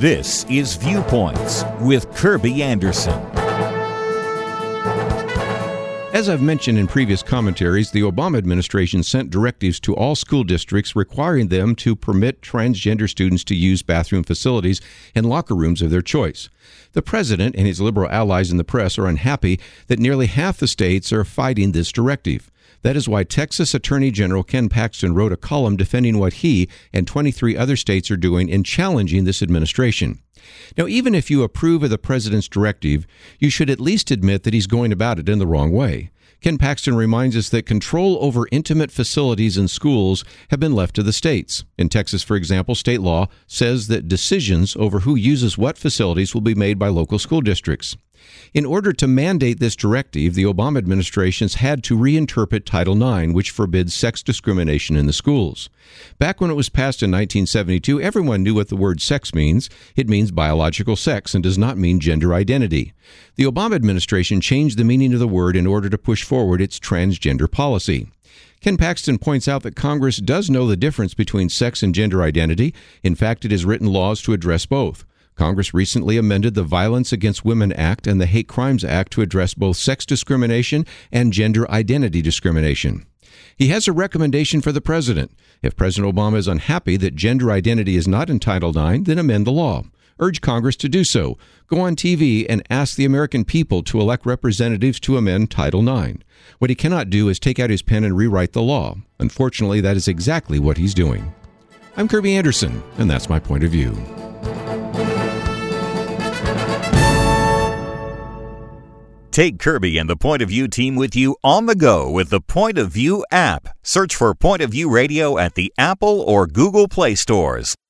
This is Viewpoints with Kirby Anderson. As I've mentioned in previous commentaries, the Obama administration sent directives to all school districts requiring them to permit transgender students to use bathroom facilities and locker rooms of their choice. The president and his liberal allies in the press are unhappy that nearly half the states are fighting this directive. That is why Texas Attorney General Ken Paxton wrote a column defending what he and 23 other states are doing in challenging this administration. Now, even if you approve of the president's directive, you should at least admit that he's going about it in the wrong way. Ken Paxton reminds us that control over intimate facilities and schools have been left to the states. In Texas, for example, state law says that decisions over who uses what facilities will be made by local school districts. In order to mandate this directive, the Obama administration's had to reinterpret Title IX, which forbids sex discrimination in the schools. Back when it was passed in 1972, everyone knew what the word sex means. It means biological sex and does not mean gender identity. The Obama administration changed the meaning of the word in order to push forward its transgender policy. Ken Paxton points out that Congress does know the difference between sex and gender identity. In fact, it has written laws to address both. Congress recently amended the Violence Against Women Act and the Hate Crimes Act to address both sex discrimination and gender identity discrimination. He has a recommendation for the president. If President Obama is unhappy that gender identity is not in Title IX, then amend the law. Urge Congress to do so. Go on TV and ask the American people to elect representatives to amend Title IX. What he cannot do is take out his pen and rewrite the law. Unfortunately, that is exactly what he's doing. I'm Kirby Anderson, and that's my point of view. Take Kirby and the Point of View team with you on the go with the Point of View app. Search for Point of View Radio at the Apple or Google Play stores.